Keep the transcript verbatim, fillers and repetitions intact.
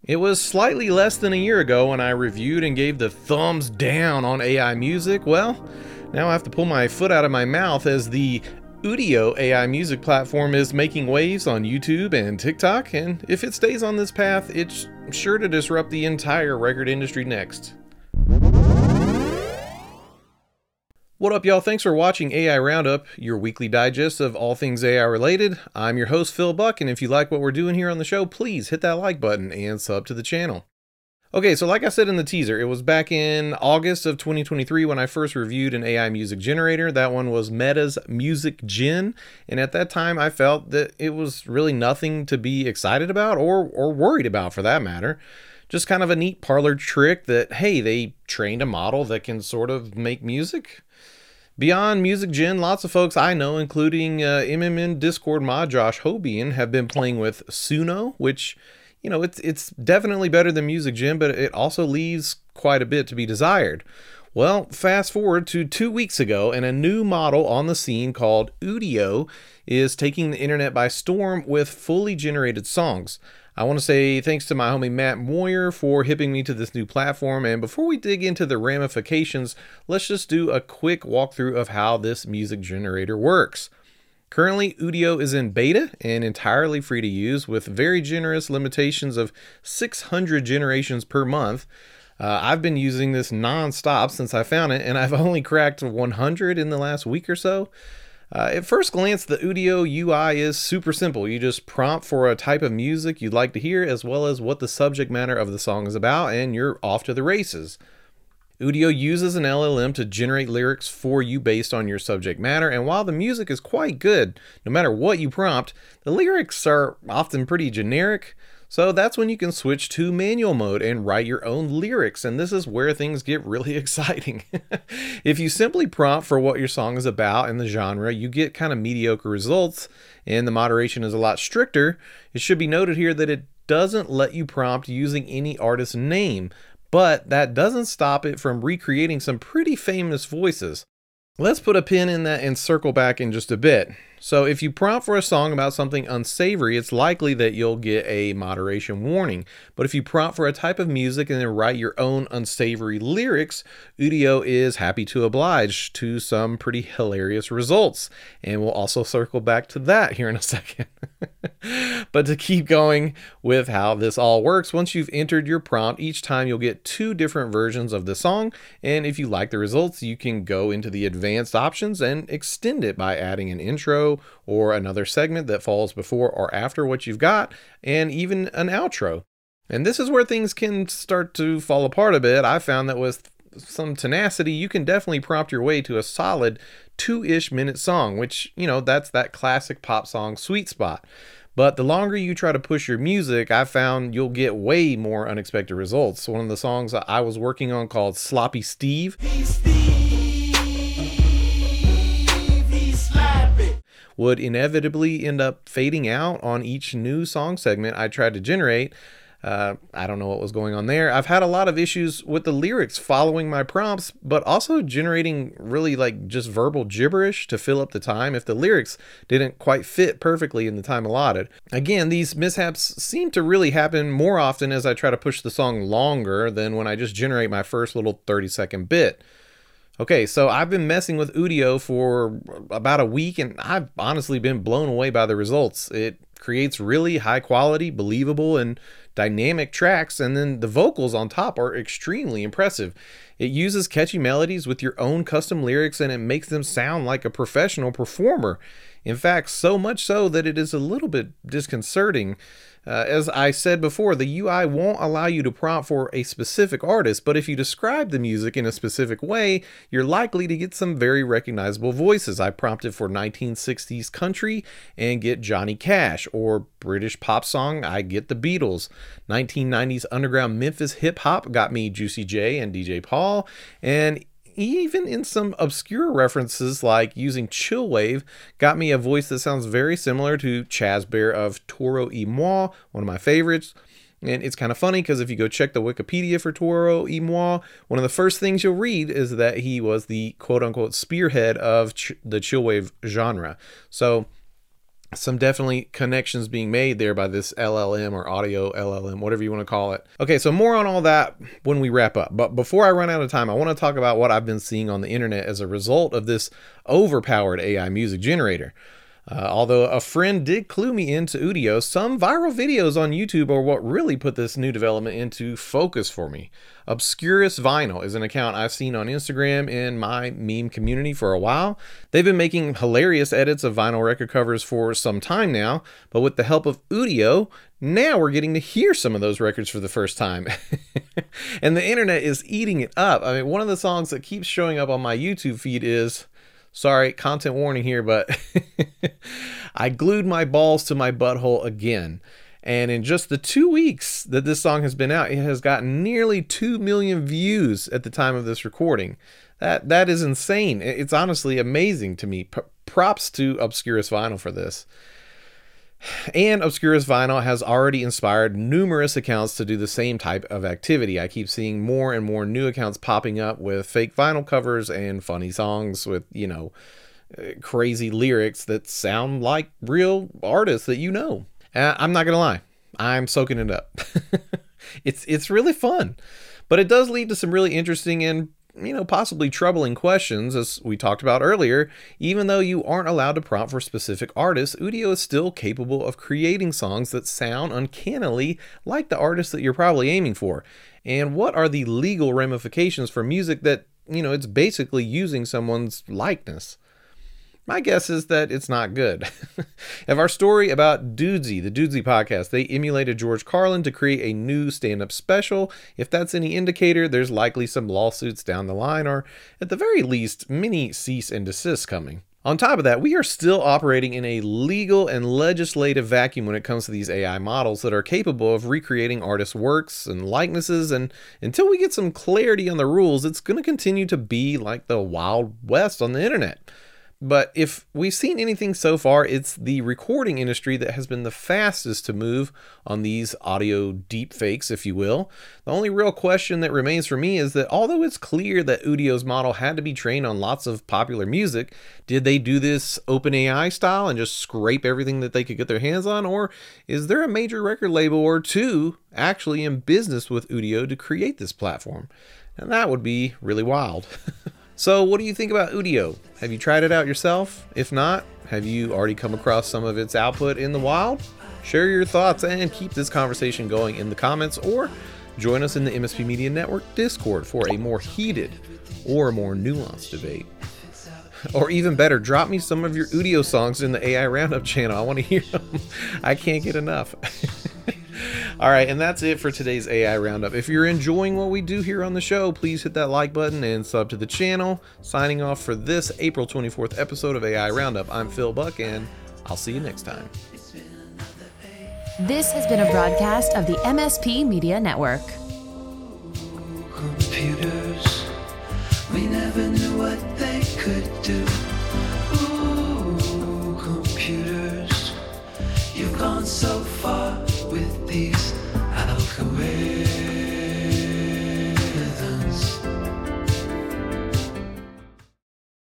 It was slightly less than a year ago when I reviewed and gave the thumbs down on A I music. Well, now I have to pull my foot out of my mouth as the Udio A I music platform is making waves on YouTube and TikTok, and if it stays on this path, it's sure to disrupt the entire record industry next. What up, y'all? Thanks for watching A I Roundup, your weekly digest of all things A I related. I'm your host, Phil Buck, and if you like what we're doing here on the show, please hit that like button and sub to the channel. Okay, so like I said in the teaser, it was back in August of twenty twenty-three when I first reviewed an A I music generator. That one was Meta's MusicGen, and at that time I felt that it was really nothing to be excited about or, or worried about for that matter. Just kind of a neat parlor trick that, hey, they trained a model that can sort of make music. Beyond MusicGen, lots of folks I know, including uh, M M N Discord mod Josh Hobian, have been playing with Suno, which, you know, it's it's definitely better than MusicGen, but it also leaves quite a bit to be desired. Well, fast forward to two weeks ago, and a new model on the scene called Udio is taking the internet by storm with fully generated songs. I want to say thanks to my homie Matt Moyer for hipping me to this new platform, and before we dig into the ramifications, let's just do a quick walkthrough of how this music generator works. Currently, Udio is in beta and entirely free to use with very generous limitations of six hundred generations per month. Uh, I've been using this non-stop since I found it, and I've only cracked one hundred in the last week or so. Uh, at first glance, the Udio U I is super simple. You just prompt for a type of music you'd like to hear, as well as what the subject matter of the song is about, and you're off to the races. Udio uses an L L M to generate lyrics for you based on your subject matter, and while the music is quite good, no matter what you prompt, the lyrics are often pretty generic. So that's when you can switch to manual mode and write your own lyrics, and this is where things get really exciting. If you simply prompt for what your song is about and the genre, you get kind of mediocre results, and the moderation is a lot stricter. It should be noted here that it doesn't let you prompt using any artist's name, but that doesn't stop it from recreating some pretty famous voices. Let's put a pin in that and circle back in just a bit. So if you prompt for a song about something unsavory, it's likely that you'll get a moderation warning. But if you prompt for a type of music and then write your own unsavory lyrics, Udio is happy to oblige to some pretty hilarious results. And we'll also circle back to that here in a second. But to keep going with how this all works, once you've entered your prompt, each time you'll get two different versions of the song. And if you like the results, you can go into the advanced options and extend it by adding an intro or another segment that falls before or after what you've got, and even an outro. And this is where things can start to fall apart a bit. I found that with some tenacity, you can definitely prompt your way to a solid two-ish minute song, which, you know, that's that classic pop song sweet spot. But the longer you try to push your music, I found you'll get way more unexpected results. One of the songs I was working on called Sloppy Steve would inevitably end up fading out on each new song segment I tried to generate. Uh, I don't know what was going on there. I've had a lot of issues with the lyrics following my prompts, but also generating really like just verbal gibberish to fill up the time if the lyrics didn't quite fit perfectly in the time allotted. Again, these mishaps seem to really happen more often as I try to push the song longer than when I just generate my first little thirty second bit. Okay, so I've been messing with Udio for about a week, and I've honestly been blown away by the results. It creates really high quality, believable, and dynamic tracks, and then the vocals on top are extremely impressive. It uses catchy melodies with your own custom lyrics, and it makes them sound like a professional performer. In fact, so much so that it is a little bit disconcerting. Uh, as I said before, the U I won't allow you to prompt for a specific artist, but if you describe the music in a specific way, you're likely to get some very recognizable voices. I prompted for nineteen sixties country and get Johnny Cash, or British pop song, I get the Beatles. nineteen nineties underground Memphis hip hop got me Juicy J and D J Paul, and even in some obscure references like using Chillwave got me a voice that sounds very similar to Chaz Bear of Toro y Moi, one of my favorites. And it's kind of funny because if you go check the Wikipedia for Toro y Moi, one of the first things you'll read is that he was the quote unquote spearhead of ch- the Chillwave genre. So some definitely connections being made there by this L L M or audio L L M, whatever you want to call it. Okay, so more on all that when we wrap up. But before I run out of time, I want to talk about what I've been seeing on the internet as a result of this overpowered A I music generator. Uh, although a friend did clue me into Udio, some viral videos on YouTube are what really put this new development into focus for me. Obscurus Vinyl is an account I've seen on Instagram in my meme community for a while. They've been making hilarious edits of vinyl record covers for some time now, but with the help of Udio, now we're getting to hear some of those records for the first time. And the internet is eating it up. I mean, one of the songs that keeps showing up on my YouTube feed is... Sorry, content warning here, but I glued my balls to my butthole again. And in just the two weeks that this song has been out, it has gotten nearly two million views at the time of this recording. That That is insane. It's honestly amazing to me. P- props to Obscurus Vinyl for this. And Obscurus Vinyl has already inspired numerous accounts to do the same type of activity. I keep seeing more and more new accounts popping up with fake vinyl covers and funny songs with, you know, crazy lyrics that sound like real artists that you know. Uh, I'm not going to lie. I'm soaking it up. it's it's really fun. But it does lead to some really interesting and, you know, possibly troubling questions, as we talked about earlier. Even though you aren't allowed to prompt for specific artists, Udio is still capable of creating songs that sound uncannily like the artist that you're probably aiming for. And what are the legal ramifications for music that, you know, it's basically using someone's likeness? My guess is that it's not good. If our story about Dudesy, the Dudesy podcast, they emulated George Carlin to create a new stand-up special, if that's any indicator, there's likely some lawsuits down the line, or at the very least, many cease and desist coming. On top of that, we are still operating in a legal and legislative vacuum when it comes to these A I models that are capable of recreating artists' works and likenesses, and until we get some clarity on the rules, it's going to continue to be like the Wild West on the internet. But if we've seen anything so far, it's the recording industry that has been the fastest to move on these audio deepfakes, if you will. The only real question that remains for me is that although it's clear that Udio's model had to be trained on lots of popular music, did they do this OpenAI style and just scrape everything that they could get their hands on? Or is there a major record label or two actually in business with Udio to create this platform? And that would be really wild. So what do you think about Udio? Have you tried it out yourself? If not, have you already come across some of its output in the wild? Share your thoughts and keep this conversation going in the comments, or join us in the M S P Media Network Discord for a more heated or more nuanced debate. Or even better, drop me some of your Udio songs in the A I Roundup channel. I want to hear them. I can't get enough. All right, and that's it for today's A I Roundup. If you're enjoying what we do here on the show, please hit that like button and sub to the channel. Signing off for this April twenty-fourth episode of A I Roundup, I'm Phil Buck, and I'll see you next time. This has been a broadcast of the M S P Media Network. Computers, we never knew what they could do. Ooh, computers, you've gone so far with these algorithms.